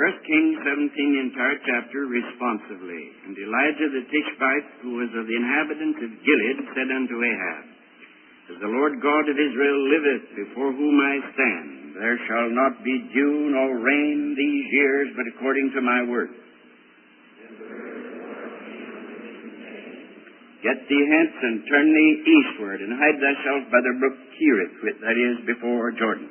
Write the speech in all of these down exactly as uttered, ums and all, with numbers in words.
First Kings seventeen, the entire chapter, responsively. And Elijah the Tishbite, who was of the inhabitants of Gilead, said unto Ahab, As the Lord God of Israel liveth, before whom I stand, there shall not be dew nor rain these years, but according to my word. Get thee hence, and turn thee eastward, and hide thyself by the brook Cherith, which that is before Jordan.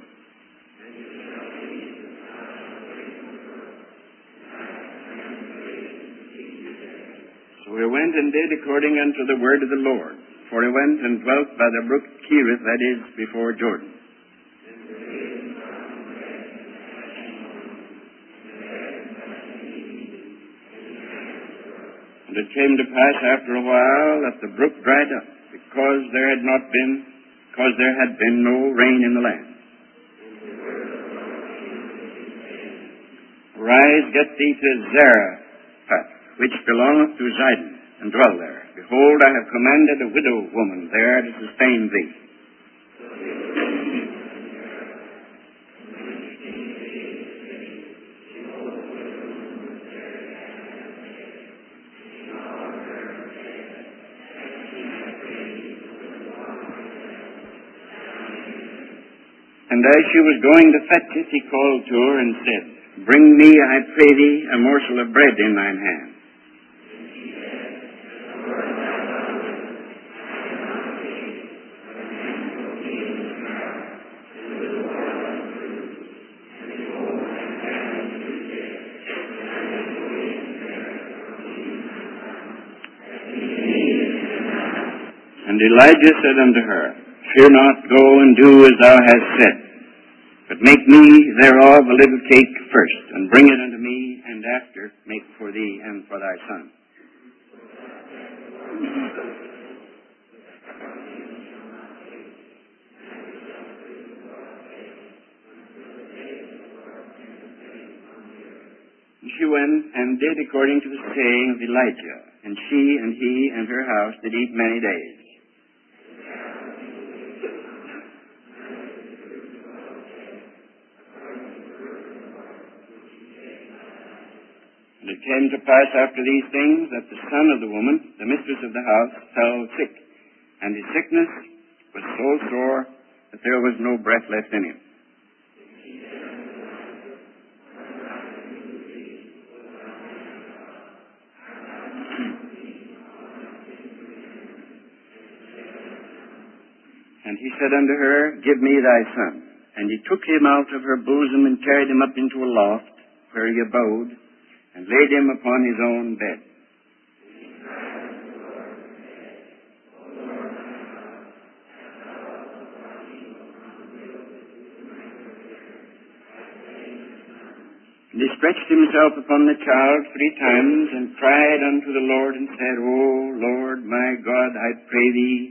So he went and did according unto the word of the Lord. For he went and dwelt by the brook Cherith, that is before Jordan. And it came to pass after a while that the brook dried up, because there had not been, because there had been no rain in the land. Arise, get thee to Zarephath, which belongeth to Zidon, and dwell there. Behold, I have commanded a widow woman there to sustain thee. And as she was going to fetch it, he called to her and said, Bring me, I pray thee, a morsel of bread in thine hand. And Elijah said unto her, Fear not, go and do as thou hast said. But make me thereof a little cake first, and bring it unto me, and after make for thee and for thy son. And she went and did according to the saying of Elijah, and she and he and her house did eat many days. And it came to pass after these things that the son of the woman, the mistress of the house, fell sick, and his sickness was so sore that there was no breath left in him. And he said unto her, Give me thy son. And he took him out of her bosom and carried him up into a loft, where he abode, and laid him upon his own bed. And he stretched himself upon the child three times, and cried unto the Lord, and said, O Lord my God, I pray thee,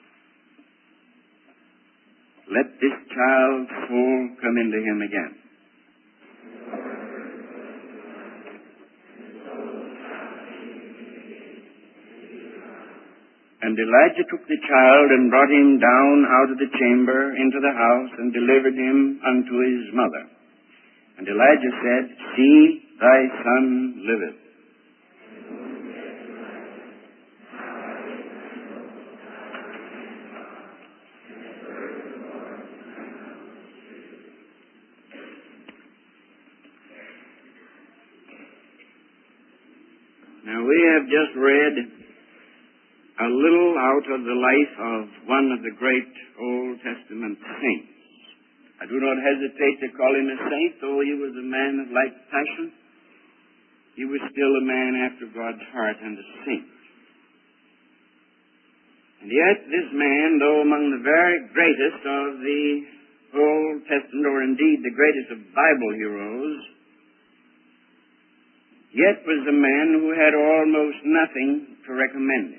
let this child's soul come into him again. And Elijah took the child and brought him down out of the chamber into the house and delivered him unto his mother. And Elijah said, See, thy son liveth. Now we have just read a little out of the life of one of the great Old Testament saints. I do not hesitate to call him a saint, though he was a man of like passion. He was still a man after God's heart and a saint. And yet this man, though among the very greatest of the Old Testament, or indeed the greatest of Bible heroes, yet was a man who had almost nothing to recommend him.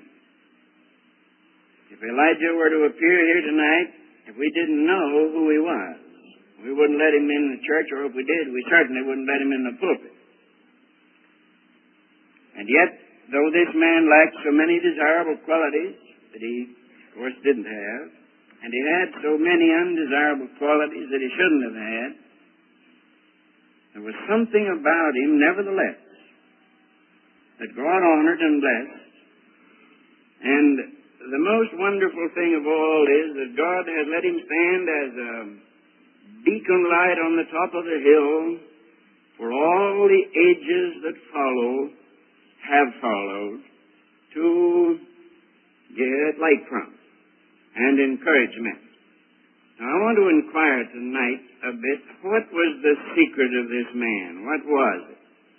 If Elijah were to appear here tonight, if we didn't know who he was, we wouldn't let him in the church, or if we did, we certainly wouldn't let him in the pulpit. And yet, though this man lacked so many desirable qualities that he, of course, didn't have, and he had so many undesirable qualities that he shouldn't have had, There was something about him, nevertheless, that God honored and blessed. And the most wonderful thing of all is that God has let him stand as a beacon light on the top of the hill for all the ages that follow, have followed, to get light from and encouragement. Now, I want to inquire tonight a bit, what was the secret of this man? What was it?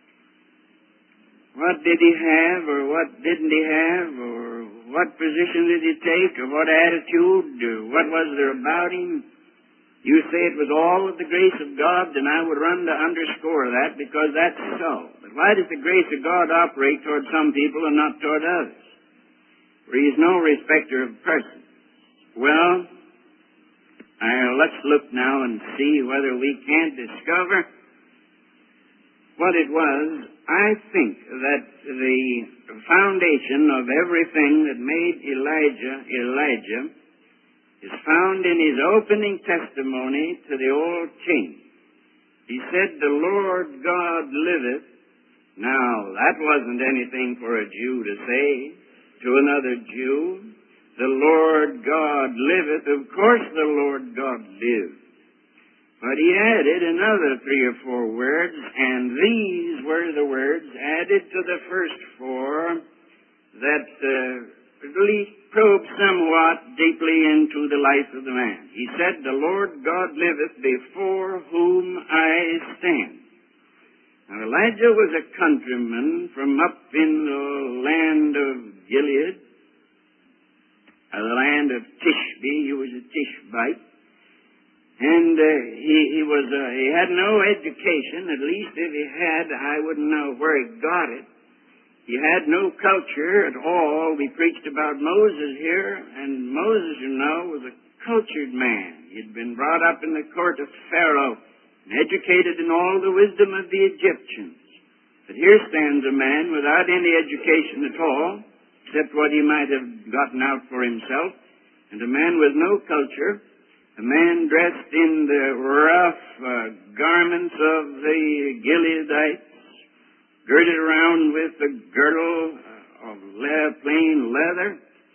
What did he have, or what didn't he have, or what position did he take, or what attitude, or what was there about him? You say it was all with the grace of God, then I would run to underscore that, because that's so. But why does the grace of God operate toward some people and not toward others? For he is no respecter of persons. Well, uh, let's look now and see whether we can't discover what it was. I think that the foundation of everything that made Elijah Elijah is found in his opening testimony to the old king. He said, "The Lord God liveth." Now, that wasn't anything for a Jew to say to another Jew. The Lord God liveth. Of course the Lord God lives. But he added another three or four words, and these were the words added to the first four that uh, at least probed somewhat deeply into the life of the man. He said, "The Lord God liveth, before whom I stand." Now, Elijah was a countryman from up in the land of Gilead, uh, the land of Tishbe. He was a Tishbite. And uh, he, he was uh, he had no education. At least if he had, I wouldn't know where he got it. He had no culture at all. We preached about Moses here, and Moses, you know, was a cultured man. He'd been brought up in the court of Pharaoh and educated in all the wisdom of the Egyptians. But here stands a man without any education at all, except what he might have gotten out for himself, and a man with no culture. A man dressed in the rough uh, garments of the Gileadites, girded around with a girdle uh, of le- plain leather.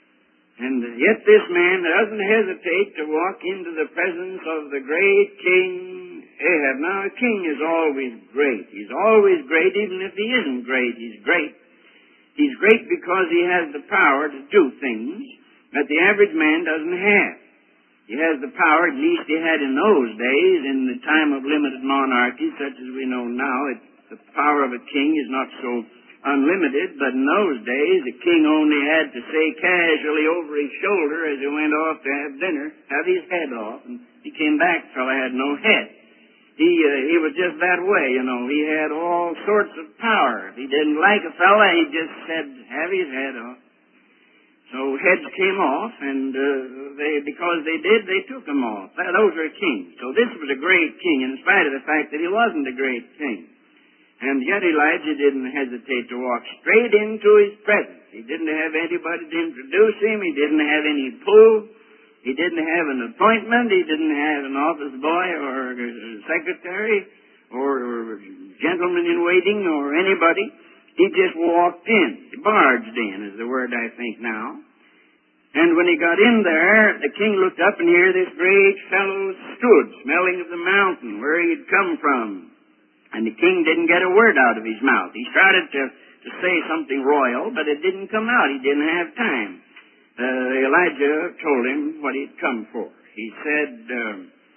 And yet this man doesn't hesitate to walk into the presence of the great King Ahab. Now, a king is always great. He's always great, even if he isn't great. He's great. He's great because he has the power to do things that the average man doesn't have. He has the power, at least he had in those days, in the time of limited monarchy, such as we know now. It, the power of a king is not so unlimited, but in those days, the king only had to say casually over his shoulder as he went off to have dinner, have his head off, and he came back, the fellow had no head. He, uh, he was just that way, you know. He had all sorts of power. If he didn't like a fellow, he just said, have his head off. So heads came off, and uh, they, because they did, they took them off. Those were kings. So this was a great king, in spite of the fact that he wasn't a great king. And yet Elijah didn't hesitate to walk straight into his presence. He didn't have anybody to introduce him. He didn't have any pull. He didn't have an appointment. He didn't have an office boy or a secretary or, or gentleman in waiting or anybody. He just walked in. He barged in, is the word I think now. And when he got in there, the king looked up, and here this great fellow stood, smelling of the mountain, where he had come from. And the king didn't get a word out of his mouth. He started to, to say something royal, but it didn't come out. He didn't have time. Uh, Elijah told him what he'd come for. He said, um,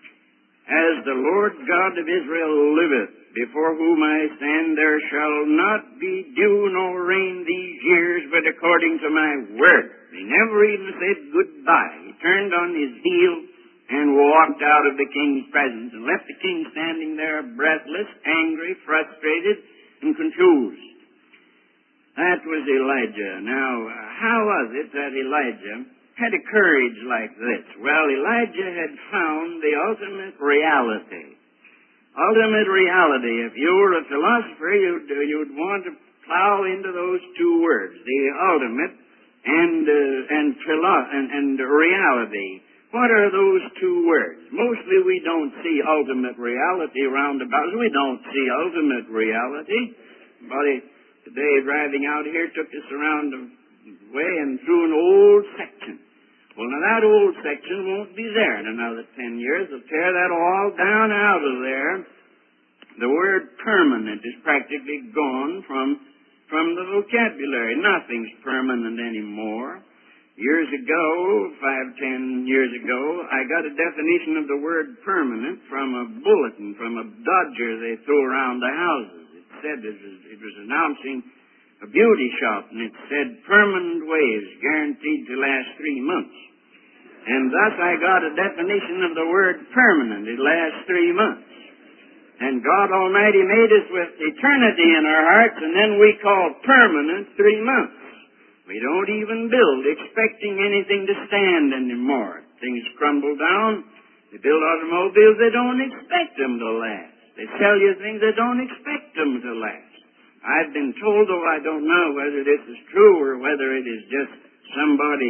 "As the Lord God of Israel liveth, before whom I stand, there shall not be dew nor rain these years, but according to my word." He never even said goodbye. He turned on his heel and walked out of the king's presence and left the king standing there breathless, angry, frustrated, and confused. That was Elijah. Now, how was it that Elijah had a courage like this? Well, Elijah had found the ultimate reality. Ultimate reality. If you were a philosopher, you'd, you'd want to plow into those two words, the ultimate and uh, and, philo- and and reality. What are those two words? Mostly we don't see ultimate reality roundabout. We don't see ultimate reality. Buddy, today driving out here took us around the way and through an old section. Well, now that old section won't be there in another ten years. They'll tear that all down out of there. The word permanent is practically gone from, from the vocabulary. Nothing's permanent anymore. Years ago, five, ten years ago, I got a definition of the word permanent from a bulletin, from a dodger they threw around the houses. It said it was, it was announcing a beauty shop, and it said permanent waves guaranteed to last three months. And thus I got a definition of the word permanent. It lasts three months. And God Almighty made us with eternity in our hearts, and then we call permanent three months. We don't even build expecting anything to stand anymore. Things crumble down. They build automobiles, they don't expect them to last. They sell you things, they don't expect them to last. I've been told, though I don't know whether this is true or whether it is just somebody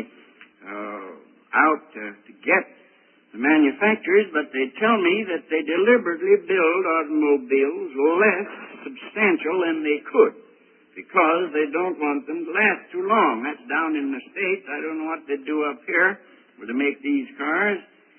uh, out to, to get the manufacturers, but they tell me that they deliberately build automobiles less substantial than they could, because they don't want them to last too long. That's down in the States. I don't know what they do up here to make these cars.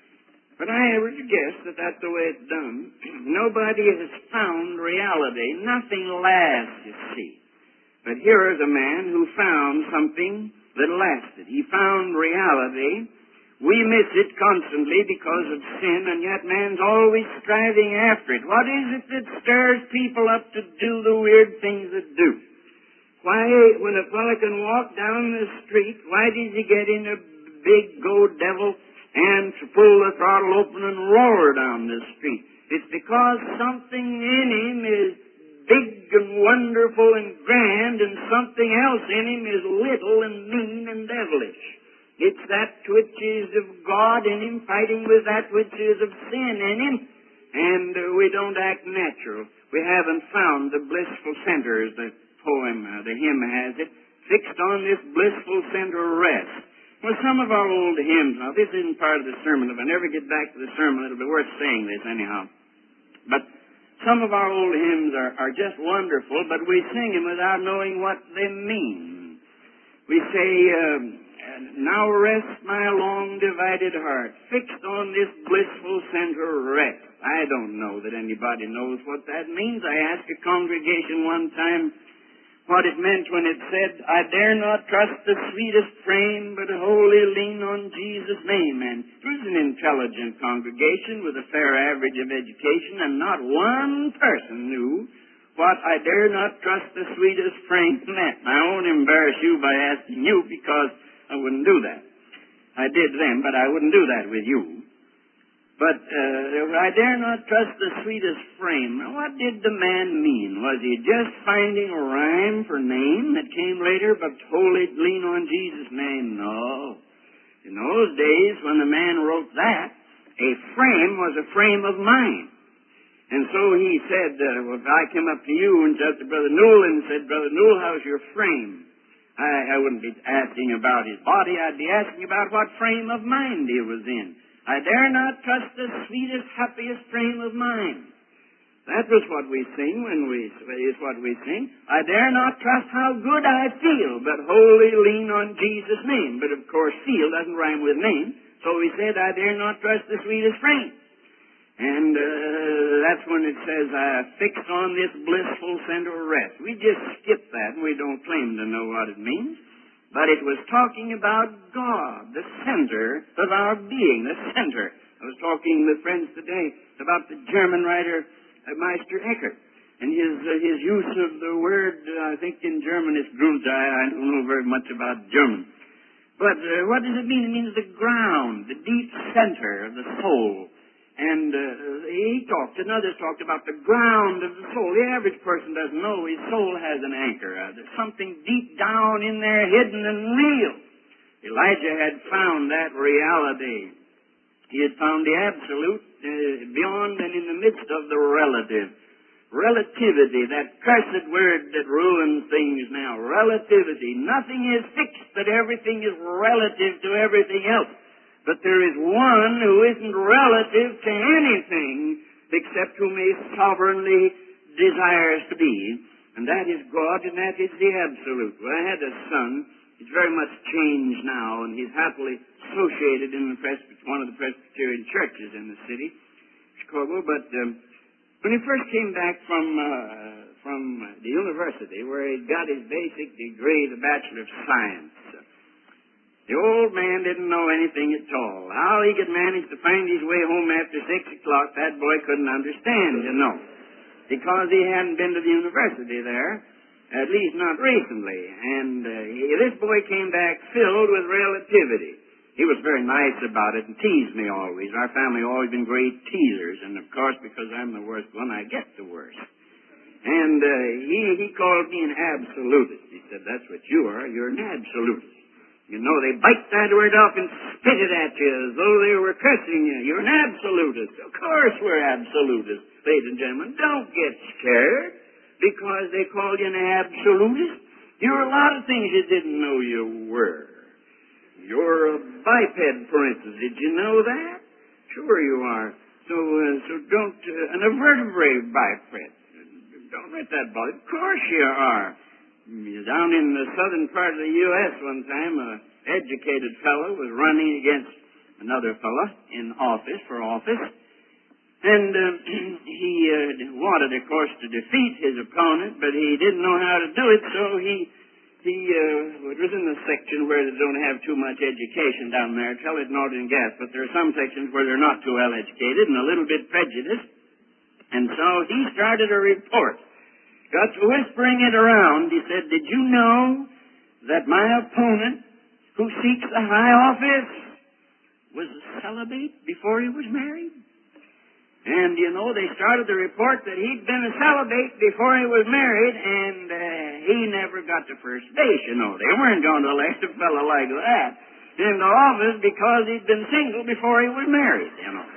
But I would guess that that's the way it's done. Nobody has found reality. Nothing lasts, you see. But here is a man who found something that lasted. He found reality. We miss it constantly because of sin, and yet man's always striving after it. What is it that stirs people up to do the weird things that do? Why, when a fellow can walk down the street, why does he get in a big go devil and pull the throttle open and roar down the street? It's because something in him is big and wonderful and grand, and something else in him is little and mean and devilish. It's that which is of God in him fighting with that which is of sin in him, and uh, we don't act natural. We haven't found the blissful center, as the poem, uh, the hymn has it, fixed on this blissful center rest. Well, some of our old hymns, now this isn't part of the sermon. If I never get back to the sermon, it'll be worth saying this anyhow. But some of our old hymns are, are just wonderful, but we sing them without knowing what they mean. We say, um, now rest my long divided heart, fixed on this blissful center rest. I don't know that anybody knows what that means. I asked a congregation one time what it meant when it said, I dare not trust the sweetest frame, but wholly lean on Jesus' name. And it was an intelligent congregation with a fair average of education, and not one person knew what I dare not trust the sweetest frame meant. I won't embarrass you by asking you, because I wouldn't do that. I did then, but I wouldn't do that with you. But uh, I dare not trust the sweetest frame. Now, what did the man mean? Was he just finding a rhyme for name that came later, but wholly lean on Jesus' name? No. In those days, when the man wrote that, a frame was a frame of mind. And so he said, uh, well, if I came up to you and said to Brother Newell and said, Brother Newell, how's your frame? I, I wouldn't be asking about his body. I'd be asking about what frame of mind he was in. I dare not trust the sweetest, happiest frame of mind. That was what we sing when we, is what we sing. I dare not trust how good I feel, but wholly lean on Jesus' name. But of course, feel doesn't rhyme with name. So we said, I dare not trust the sweetest frame. And uh, that's when it says, I fixed on this blissful center rest. We just skip that, and we don't claim to know what it means. But it was talking about God, the center of our being, the center. I was talking with friends today about the German writer, uh, Meister Eckhart, and his uh, his use of the word, uh, I think in German it's Grund. I don't know very much about German. But uh, what does it mean? It means the ground, the deep center of the soul. And uh, he talked, and others talked about the ground of the soul. The average person doesn't know his soul has an anchor. Uh, there's something deep down in there, hidden and real. Elijah had found that reality. He had found the absolute uh, beyond and in the midst of the relative. Relativity, that cursed word that ruins things now. Relativity. Nothing is fixed, but everything is relative to everything else. But there is one who isn't relative to anything except whom he sovereignly desires to be, and that is God, and that is the Absolute. Well, I had a son. He's very much changed now, and he's happily associated in the Presby- one of the Presbyterian churches in the city, Chicago. But um, when he first came back from uh, from the university, where he got his basic degree, the Bachelor of Science, the old man didn't know anything at all. How he could manage to find his way home after six o'clock, that boy couldn't understand, you know, because he hadn't been to the university there, at least not recently. And uh, he, this boy came back filled with relativity. He was very nice about it and teased me always. Our family always been great teasers, and of course, because I'm the worst one, I get the worst. And uh, he, he called me an absolutist. He said, "That's what you are. You're an absolutist. You know, they bite that word off and spit it at you as though they were cursing you. You're an absolutist." Of course we're absolutists, ladies and gentlemen. Don't get scared because they call you an absolutist. You're a lot of things you didn't know you were. You're a biped, for instance. Did you know that? Sure you are. So, uh, so don't, uh, an a vertebrate biped. Don't let that bother. Of course you are. Down in the southern part of the U S one time, an educated fellow was running against another fellow in office, for office. And uh, he uh, wanted, of course, to defeat his opponent, but he didn't know how to do it, so he, he uh, it was in the section where they don't have too much education down there, Tell it Northern Gas, but there are some sections where they're not too well educated and a little bit prejudiced. And so he started a report. Got to whispering it around. He said, "Did you know that my opponent, who seeks a high office, was a celibate before he was married?" And, you know, they started the report that he'd been a celibate before he was married, and uh, he never got to first base, you know. They weren't going to elect a fellow like that into office because he'd been single before he was married, you know.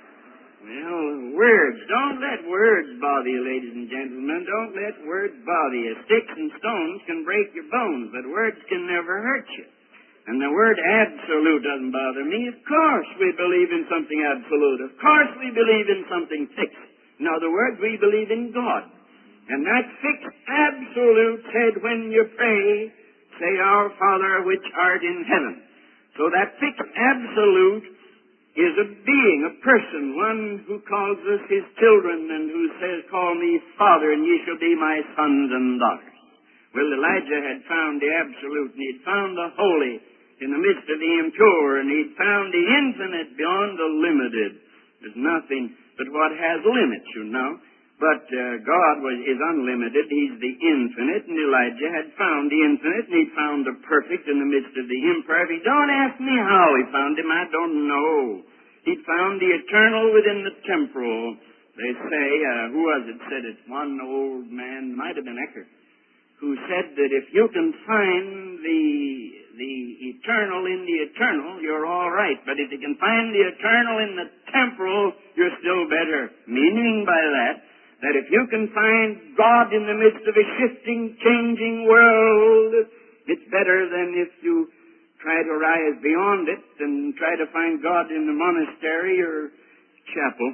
Well, words. Don't let words bother you, ladies and gentlemen. Don't let words bother you. Sticks and stones can break your bones, but words can never hurt you. And the word absolute doesn't bother me. Of course we believe in something absolute. Of course we believe in something fixed. In other words, we believe in God. And that fixed absolute said, when you pray, say, "Our Father which art in heaven." So that fixed absolute is a being, a person, one who calls us his children and who says, "Call me Father, and ye shall be my sons and daughters." Well, Elijah had found the absolute, and he'd found the holy in the midst of the impure, and he'd found the infinite beyond the limited. There's nothing but what has limits, you know. But uh, God was, is unlimited. He's the infinite, and Elijah had found the infinite, and he'd found the perfect in the midst of the imperfect. Don't ask me how he found him. I don't know. He'd found the eternal within the temporal. They say, uh, who was it said it? One old man, might have been Eckhart, who said that if you can find the the eternal in the eternal, you're all right. But if you can find the eternal in the temporal, you're still better. Meaning by that, that if you can find God in the midst of a shifting, changing world, it's better than if you try to rise beyond it and try to find God in the monastery or chapel.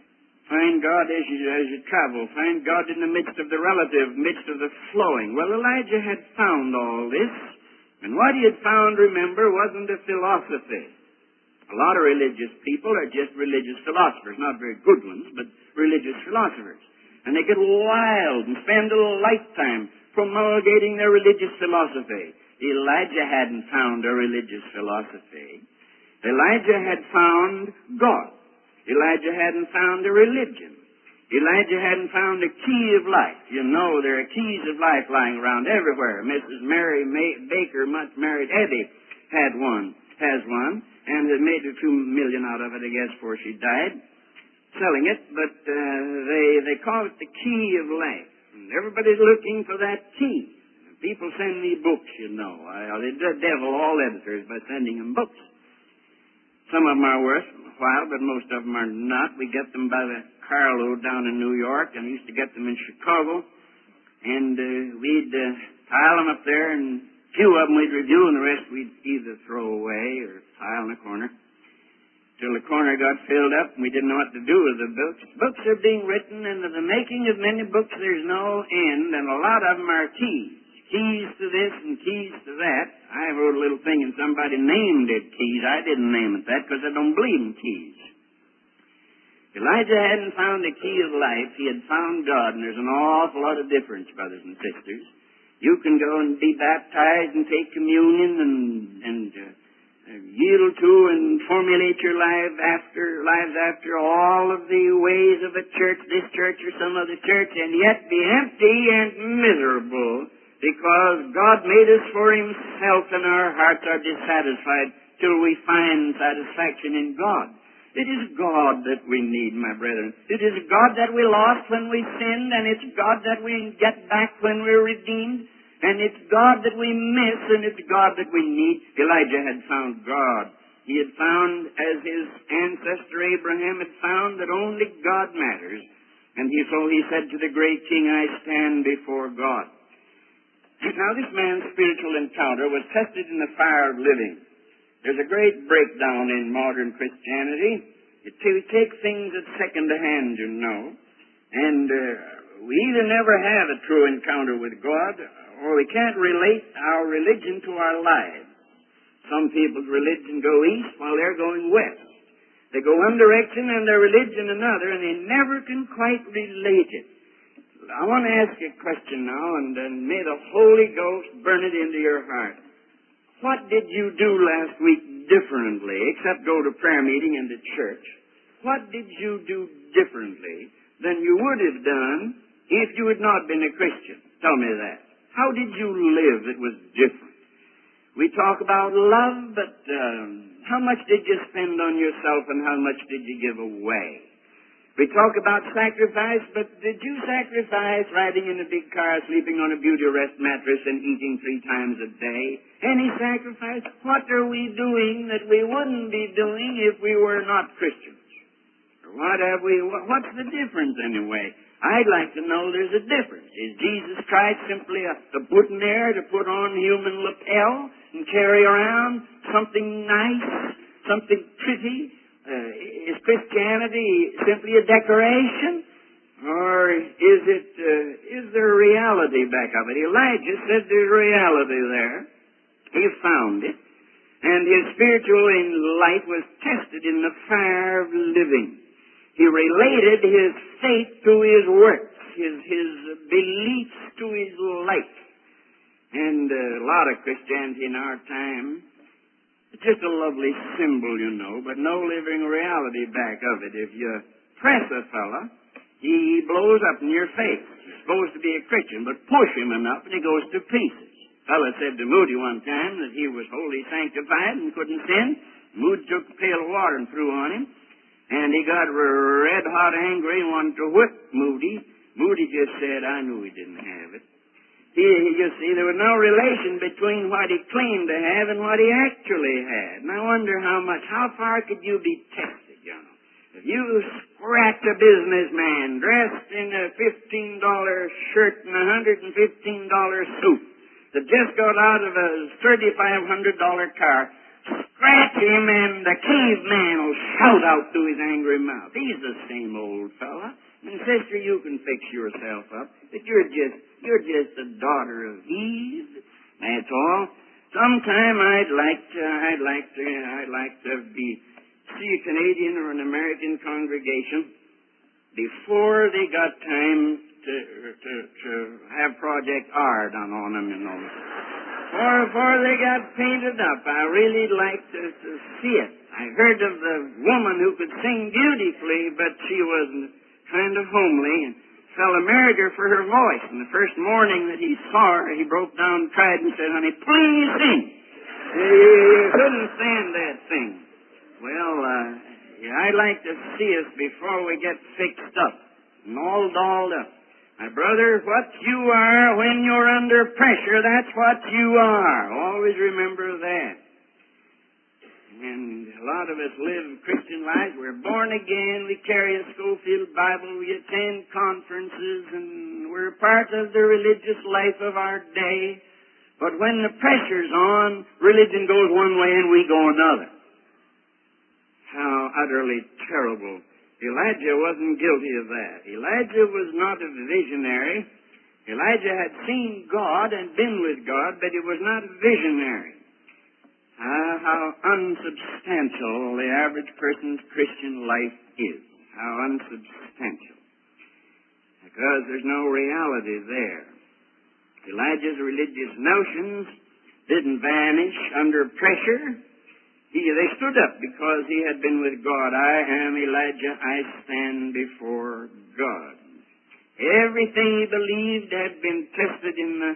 Find God as you, as you travel. Find God in the midst of the relative, midst of the flowing. Well, Elijah had found all this, and what he had found, remember, wasn't a philosophy. A lot of religious people are just religious philosophers, not very good ones, but religious philosophers. And they get wild and spend a lifetime promulgating their religious philosophy. Elijah hadn't found a religious philosophy. Elijah had found God. Elijah hadn't found a religion. Elijah hadn't found a key of life. You know, there are keys of life lying around everywhere. Missus Mary May Baker, much married Eddie, had one, has one, and had made a few million out of it, I guess, before she died, selling it. But uh, they they call it the key of life. And everybody's looking for that key. People send me books, you know. I, they devil all editors by sending them books. Some of them are worth a while, but most of them are not. We get them by the carload down in New York, and I used to get them in Chicago. And uh, we'd uh, pile them up there, and a few of them we'd review, and the rest we'd either throw away or pile in a corner. till the corner got filled up and we didn't know what to do with the books. Books are being written, and of the making of many books there's no end, and a lot of them are keys. Keys to this and keys to that. I wrote a little thing and somebody named it keys. I didn't name it that because I don't believe in keys. Elijah hadn't found the key of life. He had found God, and there's an awful lot of difference, brothers and sisters. You can go and be baptized and take communion and, and uh, yield to and formulate your life after, lives after all of the ways of a church, this church or some other church, and yet be empty and miserable because God made us for Himself and our hearts are dissatisfied till we find satisfaction in God. It is God that we need, my brethren. It is God that we lost when we sinned, and it's God that we get back when we're redeemed, and it's God that we miss, and it's God that we need. Elijah had found God. He had found, as his ancestor Abraham had found, that only God matters. And he, so he said to the great king, I stand before God. Now this man's spiritual encounter was tested in the fire of living. There's a great breakdown in modern Christianity. It, we take things at second hand, you know. And uh, we either never have a true encounter with God, or we can't relate our religion to our lives. Some people's religion go east while they're going west. They go one direction and their religion another, and they never can quite relate it. I want to ask you a question now, and, and may the Holy Ghost burn it into your heart. What did you do last week differently, except go to prayer meeting and to church? What did you do differently than you would have done if you had not been a Christian? Tell me that. How did you live that was different? We talk about love, but um, how much did you spend on yourself and how much did you give away? We talk about sacrifice, but did you sacrifice riding in a big car, sleeping on a beauty rest mattress, and eating three times a day? Any sacrifice? What are we doing that we wouldn't be doing if we were not Christians? What have we? What's the difference anyway? I'd like to know there's a difference. Is Jesus Christ simply a, a boutonniere to put on human lapel and carry around something nice, something pretty? Uh, is Christianity simply a decoration? Or is it, uh, is there reality back of it? Elijah said there's reality there. He found it. And his spiritual life was tested in the fire of living. He related his faith to his works, his, his beliefs to his life. And uh, a lot of Christianity in our time, it's just a lovely symbol, you know, but no living reality back of it. If you press a fella, he blows up in your face. He's supposed to be a Christian, but push him enough and he goes to pieces. A fella said to Moody one time that he was wholly sanctified and couldn't sin. Moody took a pail of water and threw on him, and he got red-hot angry and wanted to whip Moody. Moody just said, I knew he didn't have it. He, he, you see, there was no relation between what he claimed to have and what he actually had. And I wonder how much, how far could you be tested, you know? If you scratch a businessman dressed in a fifteen dollar shirt and a one hundred fifteen dollar suit that just got out of a thirty-five hundred dollar car, scratch him and the caveman will shout out through his angry mouth. He's the same old fella. And sister, you can fix yourself up, but you're just, you're just a daughter of Eve. That's all. Sometime I'd like to, I'd like to, I'd like to be, see a Canadian or an American congregation before they got time to, to, to have Project R done on them, you know. Or before they got painted up. I really like to, to see it. I heard of the woman who could sing beautifully, but she wasn't kind of homely, and fella married her for her voice. And the first morning that he saw her, he broke down and cried and said, honey, please sing. You couldn't stand that thing. Well, uh, yeah, I'd like to see us before we get fixed up and all dolled up. My brother, what you are when you're under pressure, that's what you are. Always remember that. And a lot of us live Christian lives. We're born again. We carry a Schofield Bible. We attend conferences, and we're part of the religious life of our day. But when the pressure's on, religion goes one way and we go another. How utterly terrible. Elijah wasn't guilty of that. Elijah was not a visionary. Elijah had seen God and been with God, but he was not a visionary. Ah, how unsubstantial the average person's Christian life is. How unsubstantial. Because there's no reality there. Elijah's religious notions didn't vanish under pressure. He, they stood up because he had been with God. I am Elijah. I stand before God. Everything he believed had been tested in the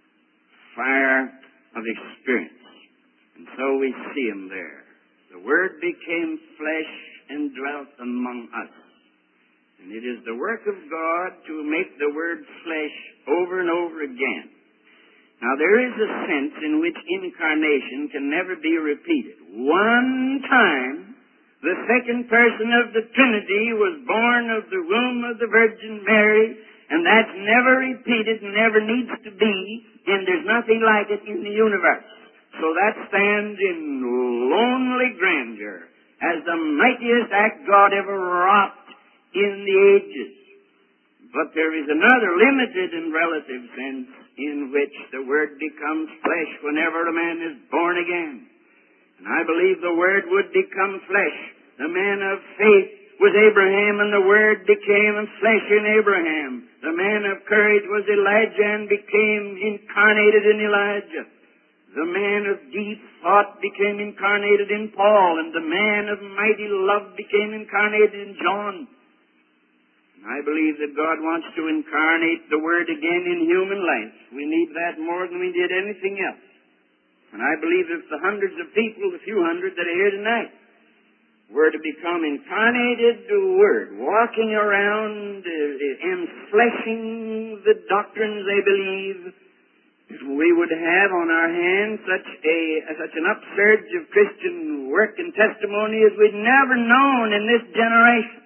fire of experience. And so we see him there. The Word became flesh and dwelt among us. And it is the work of God to make the Word flesh over and over again. Now, there is a sense in which incarnation can never be repeated. One time, the second person of the Trinity was born of the womb of the Virgin Mary, and that's never repeated and never needs to be, and there's nothing like it in the universe. So that stands in lonely grandeur as the mightiest act God ever wrought in the ages. But there is another limited and relative sense in which the Word becomes flesh whenever a man is born again. And I believe the Word would become flesh. The man of faith was Abraham, and the Word became flesh in Abraham. The man of courage was Elijah and became incarnated in Elijah. The man of deep thought became incarnated in Paul, and the man of mighty love became incarnated in John. And I believe that God wants to incarnate the Word again in human life. We need that more than we did anything else. And I believe if the hundreds of people, the few hundred that are here tonight, were to become incarnated Word, walking around, uh, enfleshing the doctrines they believe, we would have on our hands such a such an upsurge of Christian work and testimony as we'd never known in this generation.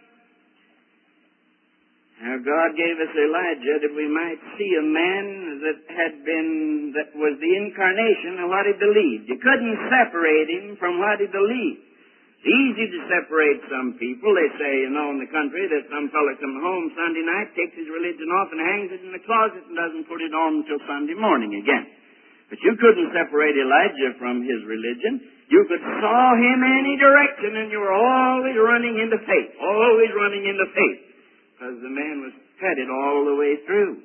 Now, God gave us Elijah that we might see a man that had been, that was the incarnation of what he believed. You couldn't separate him from what he believed. It's easy to separate some people. They say, you know, in the country that some fellow comes home Sunday night, takes his religion off and hangs it in the closet and doesn't put it on until Sunday morning again. But you couldn't separate Elijah from his religion. You could saw him any direction and you were always running into faith, always running into faith, because the man was headed all the way through.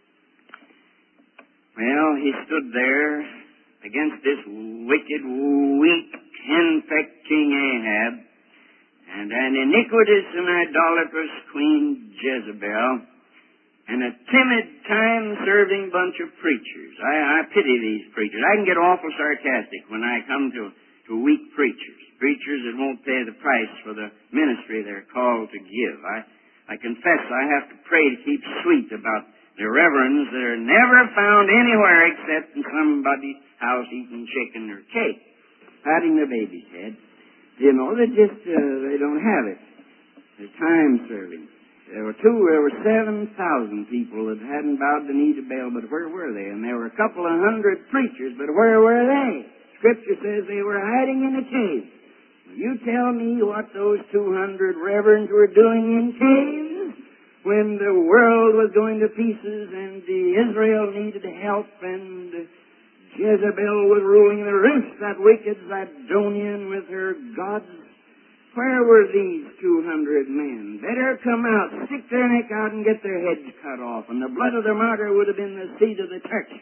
Well, he stood there against this wicked, weak, henpecked King Ahab and an iniquitous and idolatrous Queen Jezebel and a timid, time-serving bunch of preachers. I, I pity these preachers. I can get awful sarcastic when I come to, to weak preachers, preachers that won't pay the price for the ministry they're called to give. I, I confess I have to pray to keep sweet about the reverends that are never found anywhere except in somebody's house eating chicken or cake, patting their baby's head. You know, they just, uh, they don't have it. They're time-serving. There were two, there were seven thousand people that hadn't bowed the knee to Baal, but where were they? And there were a couple of hundred preachers, but where were they? Scripture says they were hiding in a cave. You tell me what those two hundred reverends were doing in caves when the world was going to pieces and the Israel needed help and Jezebel was ruling the roost, that wicked Zidonian with her gods. Where were these two hundred men? Better come out, stick their neck out and get their heads cut off, and the blood of the martyr would have been the seed of the church.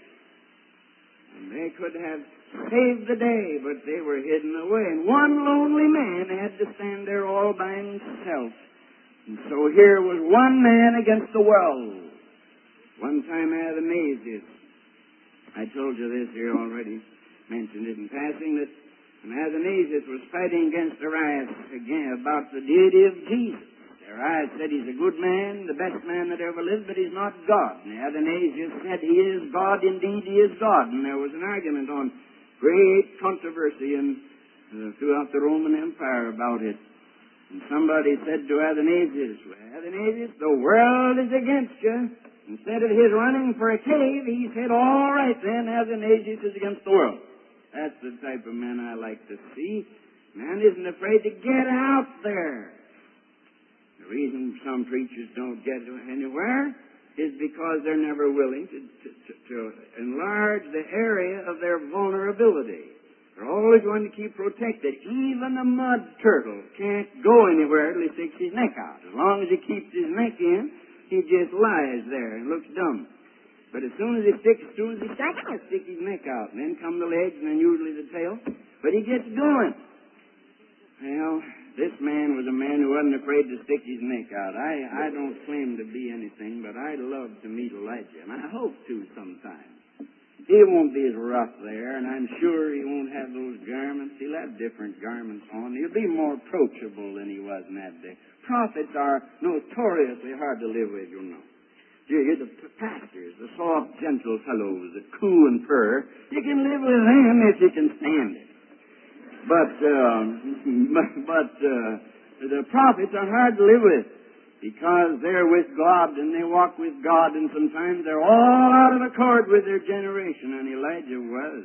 And they could have saved the day, but they were hidden away. And one lonely man had to stand there all by himself. And so here was one man against the world. One time Athanasius, I told you this here already, mentioned it in passing, that when Athanasius was fighting against Arius again about the deity of Jesus. Arius said he's a good man, the best man that ever lived, but he's not God. And Athanasius said he is God, indeed he is God. And there was an argument on great controversy in, uh, throughout the Roman Empire about it. And somebody said to Athanasius, well, Athanasius, the world is against you. Instead of his running for a cave, he said, all right then, Athanasius is against the world. That's the type of men I like to see. Man isn't afraid to get out there. The reason some preachers don't get anywhere is because they're never willing to, to, to, to enlarge the area of their vulnerability. They're always going to keep protected. Even a mud turtle can't go anywhere till he sticks his neck out. As long as he keeps his neck in, he just lies there and looks dumb. But as soon as he sticks, as soon as he sticks, he sticks his neck out. And then come the legs and then usually the tail. But he gets going. Well, this man was a man who wasn't afraid to stick his neck out. I, I don't claim to be anything, but I'd love to meet Elijah, and I hope to sometime. He won't be as rough there, and I'm sure he won't have those garments. He'll have different garments on. He'll be more approachable than he was in that day. Prophets are notoriously hard to live with, you know. You're the pastors, the soft, gentle fellows that coo and purr. You can live with them if you can stand it. But, uh, but, but uh, the prophets are hard to live with because they're with God and they walk with God, and sometimes they're all out of accord with their generation, and Elijah was.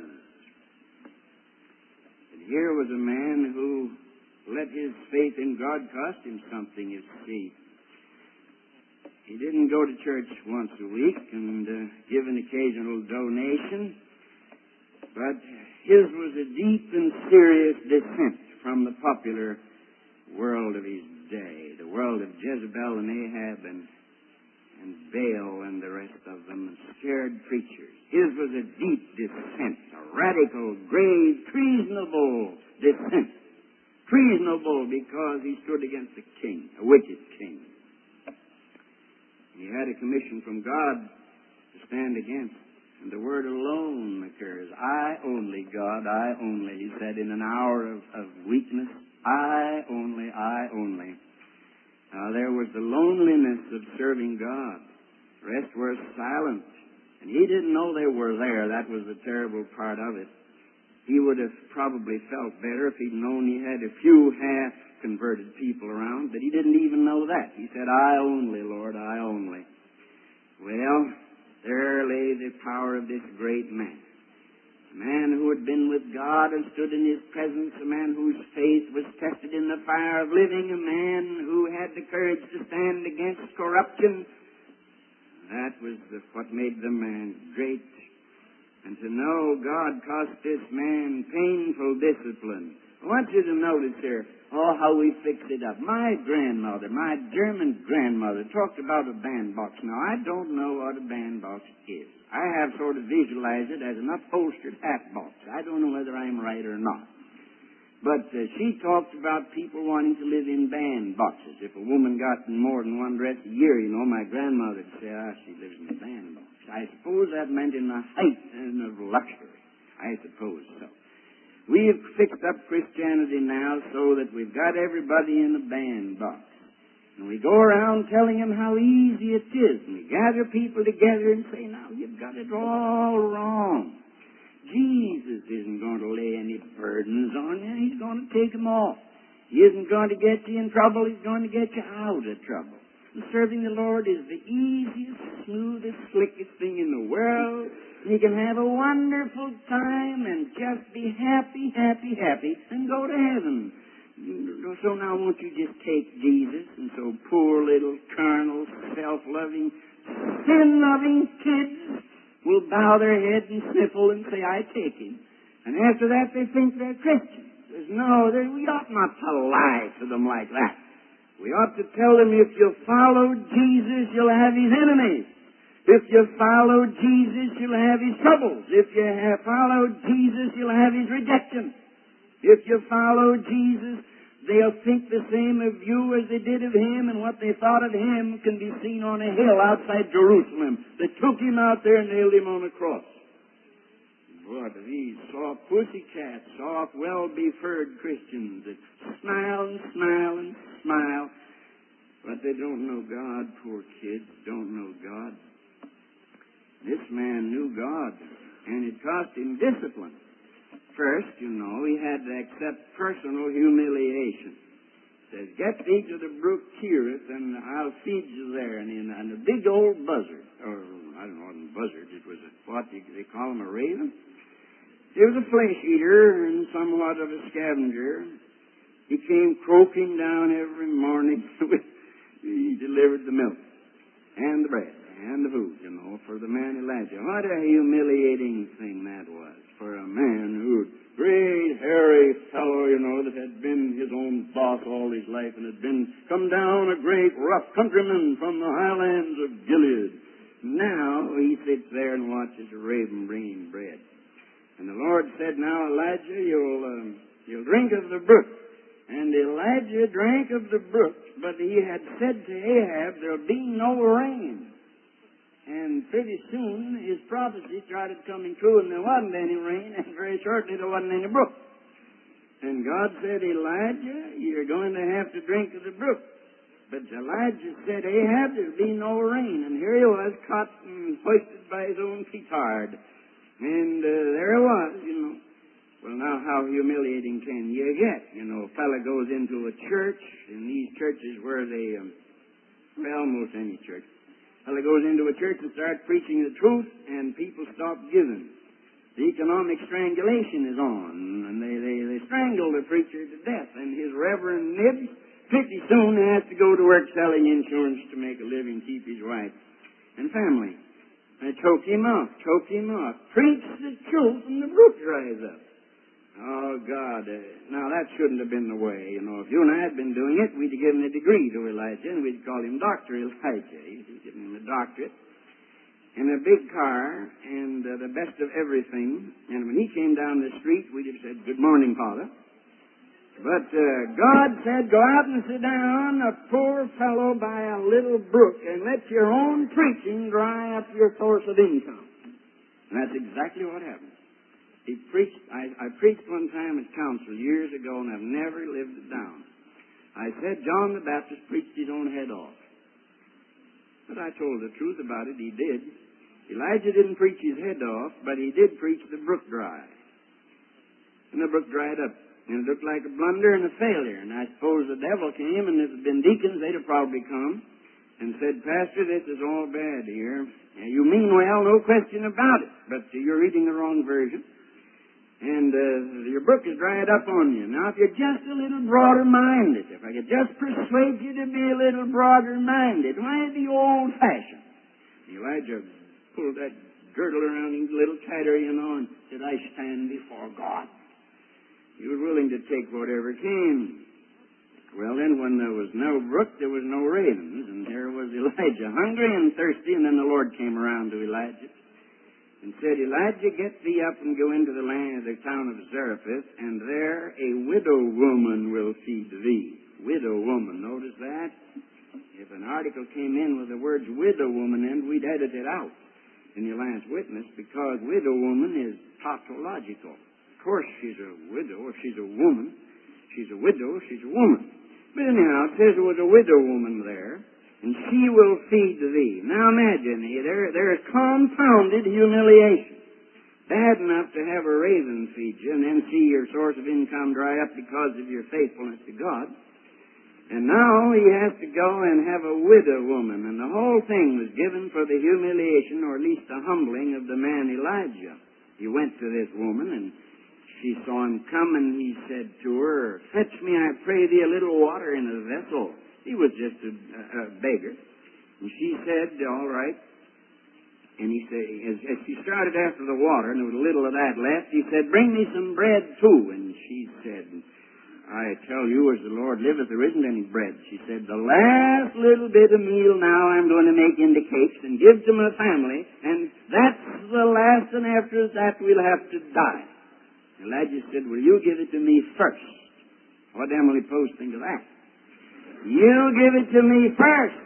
And here was a man who let his faith in God cost him something, you see. He didn't go to church once a week and uh, give an occasional donation, but his was a deep and serious dissent from the popular world of his day, the world of Jezebel and Ahab and, and Baal and the rest of them, and scared preachers. His was a deep dissent, a radical, grave, treasonable dissent. Treasonable because he stood against a king, a wicked king. He had a commission from God to stand against. And the word alone occurs. I only, God, I only. He said in an hour of, of weakness, I only, I only. Now there was the loneliness of serving God. The rest were silent. And he didn't know they were there. That was the terrible part of it. He would have probably felt better if he'd known he had a few half-converted people around, but he didn't even know that. He said, I only, Lord, I only. Well, there lay the power of this great man. A man who had been with God and stood in His presence, a man whose faith was tested in the fire of living, a man who had the courage to stand against corruption. That was the, what made the man great. And to know God cost this man painful discipline. I want you to notice here, oh, how we fix it up. My grandmother, my German grandmother, talked about a bandbox. Now, I don't know what a bandbox is. I have sort of visualized it as an upholstered hat box. I don't know whether I'm right or not. But uh, she talked about people wanting to live in bandboxes. If a woman got more than one dress a year, you know, my grandmother would say, ah, she lives in a bandbox. I suppose that meant in the height of luxury. I suppose so. We have fixed up Christianity now so that we've got everybody in a bandbox. And we go around telling them how easy it is. And we gather people together and say, now, you've got it all wrong. Jesus isn't going to lay any burdens on you. He's going to take them off. He isn't going to get you in trouble. He's going to get you out of trouble. And serving the Lord is the easiest, smoothest, slickest thing in the world. You can have a wonderful time and just be happy, happy, happy, and go to heaven. So now won't you just take Jesus, and so poor little carnal, self-loving, sin-loving kids will bow their head and sniffle and say, I take him. And after that they think they're Christians. There's no, there, we ought not to lie to them like that. We ought to tell them, if you follow Jesus, you'll have his enemies. If you follow Jesus, you'll have his troubles. If you have followed Jesus, you'll have his rejection. If you follow Jesus, they'll think the same of you as they did of him, and what they thought of him can be seen on a hill outside Jerusalem. They took him out there and nailed him on a cross. What are these soft pussycats, soft, well-be-furred Christians that smile and smile and smile, but they don't know God. Poor kids don't know God. This man knew God, and it cost him discipline. First, you know, he had to accept personal humiliation. He says, get thee to the brook Cherith, and I'll feed you there. And, in, and a big old buzzard, or I don't know, it wasn't a buzzard, it was a, what they call him, a raven? He was a flesh eater and somewhat of a scavenger. He came croaking down every morning. He delivered the milk and the bread and the food, you know, for the man Elijah. What a humiliating thing that was for a man who, great hairy fellow, you know, that had been his own boss all his life and had been come down a great rough countryman from the highlands of Gilead. Now he sits there and watches a raven bring him bread. And the Lord said, now, Elijah, you'll, um, you'll drink of the brook. And Elijah drank of the brook, but he had said to Ahab, there'll be no rain. And pretty soon his prophecy started coming true, and there wasn't any rain, and very shortly there wasn't any brook. And God said, Elijah, you're going to have to drink of the brook. But Elijah said, Ahab, there'll be no rain. And here he was, caught and hoisted by his own petard. And uh, there he was, you know. Well, now, how humiliating can you get? You know, a fellow goes into a church, in these churches where they, um, well, almost any church. A fellow goes into a church and starts preaching the truth, and people stop giving. The economic strangulation is on, and they, they, they strangle the preacher to death, and his Reverend Nibs, pretty soon has to go to work selling insurance to make a living, keep his wife and family. They choke him off, choke him off. Preach the truth, and the brook dries up. Oh, God. Uh, now, that shouldn't have been the way. You know, if you and I had been doing it, we'd have given a degree to Elijah, and we'd call him Doctor Elijah. He'd given him a doctorate. In a big car, and uh, the best of everything. And when he came down the street, we'd have said, good morning, Father. But uh, God said, go out and sit down, a poor fellow, by a little brook, and let your own preaching dry up your source of income. And that's exactly what happened. He preached, I, I preached one time at council years ago, and I've never lived it down. I said John the Baptist preached his own head off. But I told the truth about it. He did. Elijah didn't preach his head off, but he did preach the brook dry. And the brook dried up. And it looked like a blunder and a failure. And I suppose the devil came, and if it had been deacons, they'd have probably come and said, Pastor, this is all bad here. And you mean well, no question about it. But you're reading the wrong version. And uh, your brook is dried up on you. Now, if you're just a little broader-minded, if I could just persuade you to be a little broader-minded, why be old-fashioned? Elijah pulled that girdle around him a little tighter, you know, and said, I stand before God. He was willing to take whatever came. Well, then, when there was no brook, there was no ravens, and there was Elijah, hungry and thirsty, and then the Lord came around to Elijah and said, Elijah, get thee up and go into the land of the town of Zarephath, and there a widow woman will feed thee. Widow woman, notice that? If an article came in with the words widow woman in, we'd edit it out in the Alliance Witness, because widow woman is tautological. Of course, she's a widow. If she's a woman, she's a widow, she's a woman. But anyhow, it says there was a widow woman there, and she will feed thee. Now imagine, there, there is compounded humiliation. Bad enough to have a raven feed you and then see your source of income dry up because of your faithfulness to God. And now he has to go and have a widow woman. And the whole thing was given for the humiliation, or at least the humbling, of the man Elijah. He went to this woman, and she saw him come, and he said to her, fetch me, I pray thee, a little water in a vessel. He was just a, a beggar. And she said, all right. And he said, as, as she started after the water, and there was a little of that left, he said, bring me some bread too. And she said, I tell you, as the Lord liveth, there isn't any bread. She said, the last little bit of meal now I'm going to make into cakes and give to my family, and that's the last, and after that we'll have to die. Elijah said, well, you give it to me first. What Emily Post think of that? You give it to me first.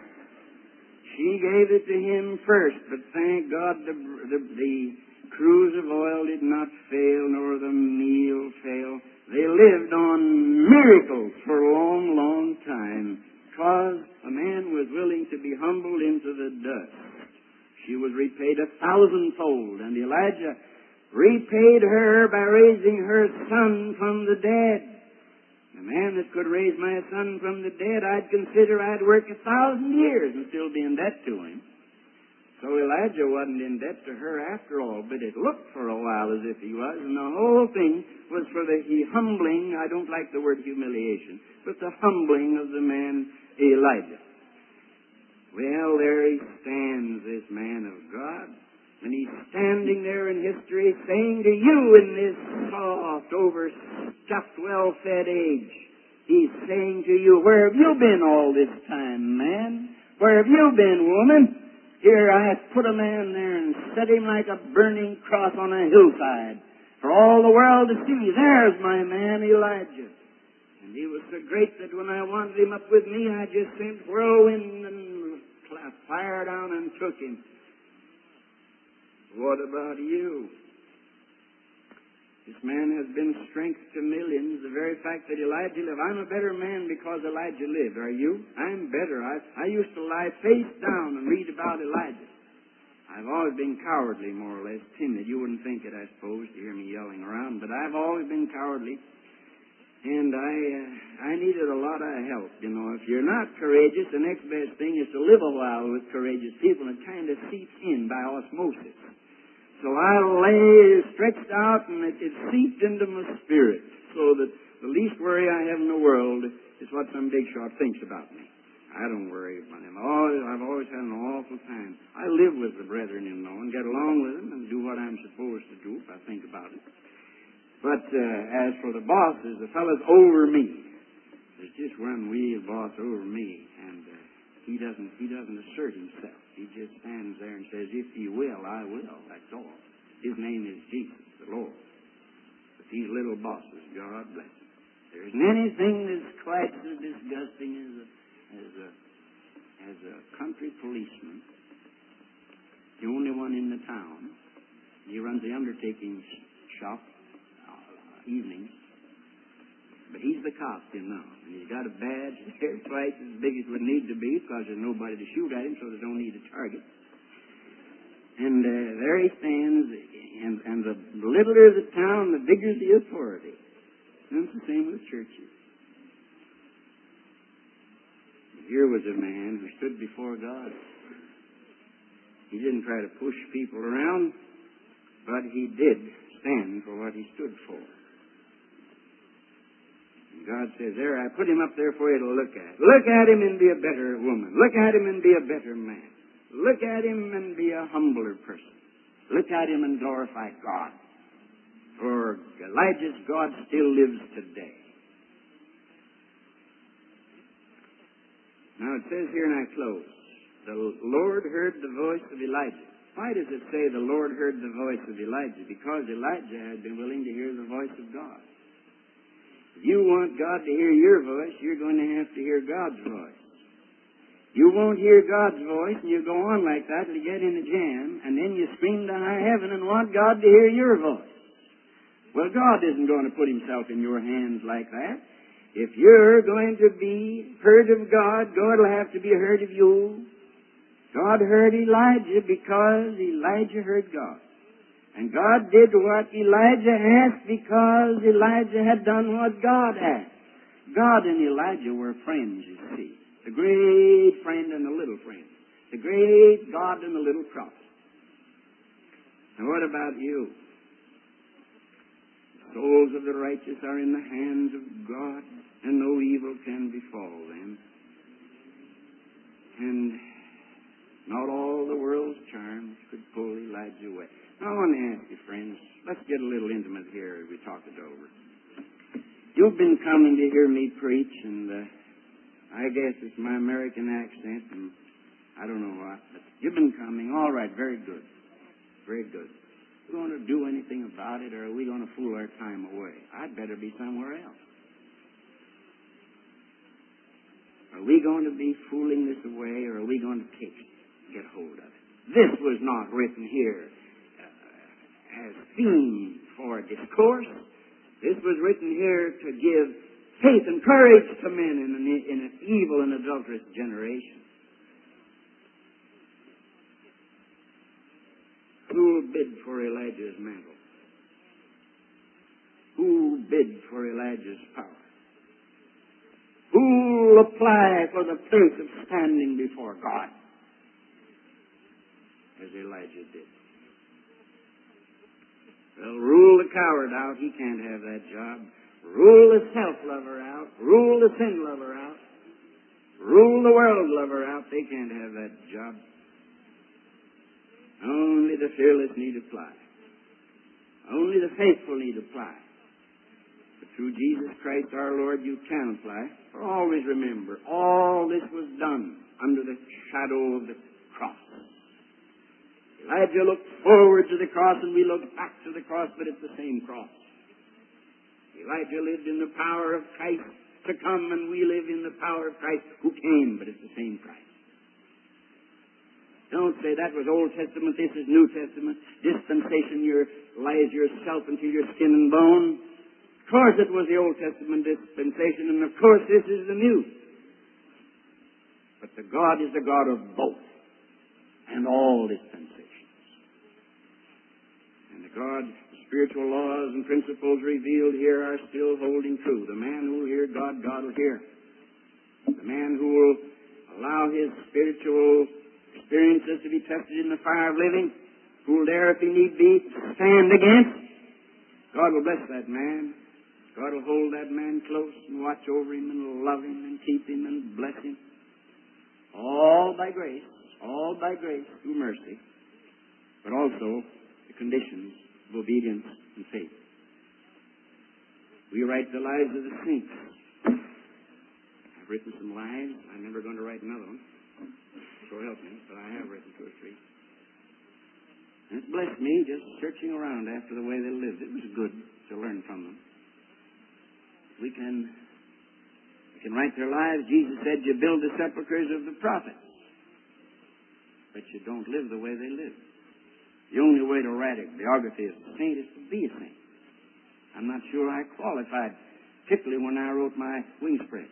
She gave it to him first, but thank God the, the, the cruse of oil did not fail, nor the meal fail. They lived on miracles for a long, long time, because a man was willing to be humbled into the dust. She was repaid a thousandfold, and Elijah repaid her by raising her son from the dead. A man that could raise my son from the dead, I'd consider I'd work a thousand years and still be in debt to him. So Elijah wasn't in debt to her after all, but it looked for a while as if he was, and the whole thing was for the he humbling, I don't like the word humiliation, but the humbling of the man Elijah. Well, there he stands, this man of God, and he's standing there in history saying to you in this soft, overstuffed, well-fed age, he's saying to you, where have you been all this time, man? Where have you been, woman? Here I have put a man there and set him like a burning cross on a hillside for all the world to see. There's my man Elijah. And he was so great that when I wanted him up with me, I just sent whirlwind and fire down and took him. What about you? This man has been strength to millions. The very fact that Elijah lived. I'm a better man because Elijah lived. Are you? I'm better. I, I used to lie face down and read about Elijah. I've always been cowardly, more or less, timid. You wouldn't think it, I suppose, to hear me yelling around, but I've always been cowardly. And I uh, I needed a lot of help. You know, if you're not courageous, the next best thing is to live a while with courageous people, and it kind of seeps in by osmosis. So I lay stretched out, and it, it seeped into my spirit, so that the least worry I have in the world is what some big shot thinks about me. I don't worry about him. Always, I've always had an awful time. I live with the brethren, you know, and get along with them and do what I'm supposed to do if I think about it. But uh, as for the bosses, the fellows over me, there's just one real boss over me, and uh, he doesn't he doesn't assert himself. He just stands there and says, if he will, I will. That's all. His name is Jesus, the Lord. But these little bosses, God bless them. There isn't anything that's quite so disgusting as a, as a, as a country policeman, the only one in the town. He runs the undertaking shop uh, evenings. But he's the cop, you know, and he's got a badge there twice as big as it would need to be because there's nobody to shoot at him, so there's no need to target. And uh, there he stands, and, and the littler the town, the bigger the authority. And it's the same with churches. Here was a man who stood before God. He didn't try to push people around, but he did stand for what he stood for. God says, there, I put him up there for you to look at. Look at him and be a better woman. Look at him and be a better man. Look at him and be a humbler person. Look at him and glorify God. For Elijah's God still lives today. Now it says here, and I close, the Lord heard the voice of Elijah. Why does it say the Lord heard the voice of Elijah? Because Elijah had been willing to hear the voice of God. If you want God to hear your voice, you're going to have to hear God's voice. You won't hear God's voice, and you go on like that till you get in a jam, and then you scream to high heaven and want God to hear your voice. Well, God isn't going to put himself in your hands like that. If you're going to be heard of God, God will have to be heard of you. God heard Elijah because Elijah heard God. And God did what Elijah asked because Elijah had done what God asked. God and Elijah were friends, you see. The great friend and the little friend. The great God and the little prophet. And what about you? The souls of the righteous are in the hands of God, and no evil can befall them. And not all the world's charms could pull Elijah away. I want to ask you, friends, let's get a little intimate here as we talk it over. You've been coming to hear me preach, and uh, I guess it's my American accent, and I don't know what, but you've been coming. All right, very good. Very good. Are we going to do anything about it, or are we going to fool our time away? I'd better be somewhere else. Are we going to be fooling this away, or are we going to take it, get hold of it? This was not written here as theme for discourse. This was written here to give faith and courage to men in an, in an evil and adulterous generation. Who will bid for Elijah's mantle? Who will bid for Elijah's power? Who will apply for the place of standing before God? as Elijah did. Well, rule the coward out. He can't have that job. Rule the self-lover out. Rule the sin-lover out. Rule the world-lover out. They can't have that job. Only the fearless need apply. Only the faithful need apply. But through Jesus Christ our Lord you can apply. For always remember, all this was done under the shadow of the cross. Elijah looked forward to the cross and we look back to the cross, but it's the same cross. Elijah lived in the power of Christ to come, and we live in the power of Christ who came, but it's the same Christ. Don't say that was Old Testament, this is New Testament. Dispensation your, lies yourself into your skin and bone. Of course it was the Old Testament dispensation, and of course this is the New. But the God is the God of both and all dispensations. And the God, the spiritual laws and principles revealed here are still holding true. The man who will hear God, God will hear. The man who will allow his spiritual experiences to be tested in the fire of living, who will dare, if he need be, stand against, God will bless that man. God will hold that man close and watch over him and love him and keep him and bless him. All by grace, all by grace through mercy, but also the conditions of obedience and faith. We write the lives of the saints. I've written some lives. I'm never going to write another one. So help me, but I have written two or three. And it's blessed me just searching around after the way they lived. It was good to learn from them. We can, we can write their lives. Jesus said you build the sepulchres of the prophets, but you don't live the way they live. The only way to write a biography of a saint is to be a saint. I'm not sure I qualified, particularly when I wrote my wing spread.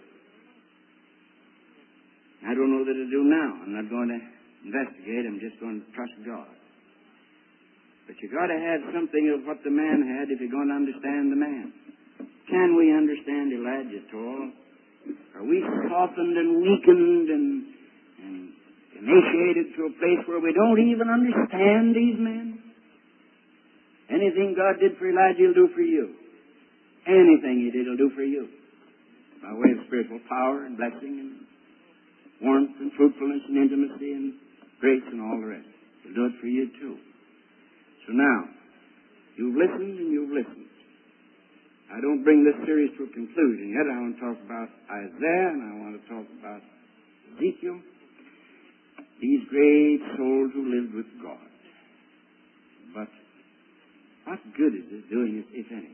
I don't know that I do now. I'm not going to investigate. I'm just going to trust God. But you've got to have something of what the man had if you're going to understand the man. Can we understand Elijah at all? Are we softened and weakened and, and emaciated to a place where we don't even understand these men? Anything God did for Elijah, He'll do for you. Anything He did, He'll do for you. By way of spiritual power and blessing and warmth and fruitfulness and intimacy and grace and all the rest. He'll do it for you too. So now, you've listened and you've listened. I don't bring this series to a conclusion yet. I want to talk about Isaiah and I want to talk about Ezekiel. These great souls who lived with God. But what good is it doing, if any?